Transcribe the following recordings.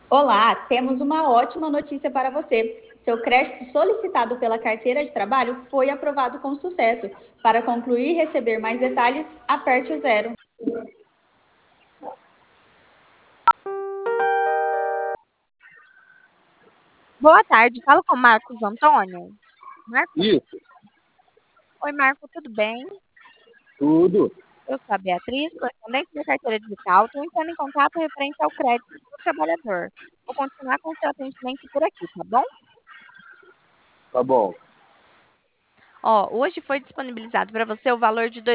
Olá, temos uma ótima notícia para você. Seu crédito solicitado pela carteira de trabalho foi aprovado com sucesso. Para concluir e receber mais detalhes, aperte o zero. Boa tarde, falo com o Marcos Antônio. Marcos? Isso, Oi, Marco, tudo bem? tudo. Eu sou a Beatriz, correspondente da carteira digital. Estou entrando em contato referente ao crédito do trabalhador. Vou continuar com o seu atendimento por aqui, tá bom? Tá bom. Ó, hoje foi disponibilizado para você o valor de R$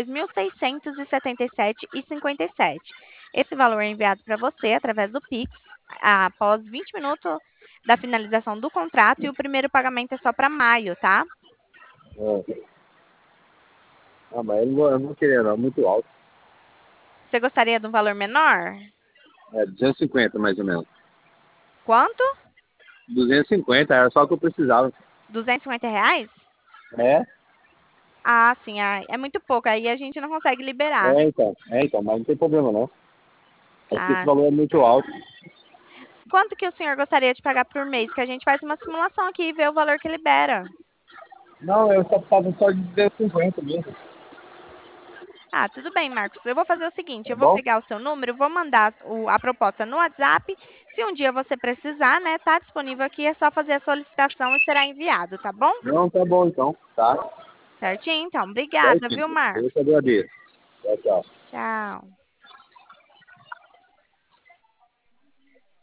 2.677,57. Esse valor é enviado para você através do Pix após 20 minutos da finalização do contrato e o primeiro pagamento é só para maio, tá? É. Mas eu não queria não, é muito alto. Você gostaria de um valor menor? É 250 mais ou menos. Quanto? 250 era só o que eu precisava. R$ 250? É? Ah, sim, é muito pouco. Aí a gente não consegue liberar. Então, mas não tem problema não. É que esse Ah, valor é muito alto. quanto que o senhor gostaria de pagar por mês? Que a gente faz uma simulação aqui e vê o valor que libera. Não, eu só precisava só de 250 mesmo. Ah, tudo bem, Marcos. Eu vou fazer o seguinte: Tá eu vou bom? pegar o seu número, vou mandar a proposta no WhatsApp. Se um dia você precisar, né, tá disponível aqui, é só fazer a solicitação e será enviado, tá bom? Não, tá bom então. Tá? Certinho? Então, obrigada, Certinho. viu, Eu Marcos? te agradeço. Tchau, tchau. Tchau.